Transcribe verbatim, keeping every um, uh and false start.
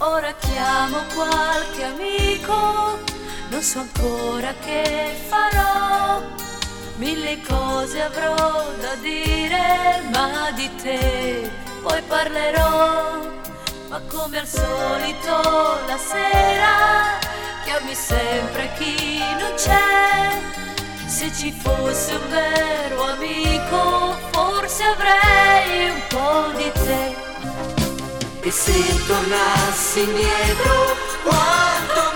Ora chiamo qualche amico, non so ancora che farò. Mille cose avrò da dire, ma di te poi parlerò. Ma come al solito la sera chiami sempre chi non c'è. Se ci fosse un vero amico, forse avrei un po' di te. E se tornassi indietro, quanto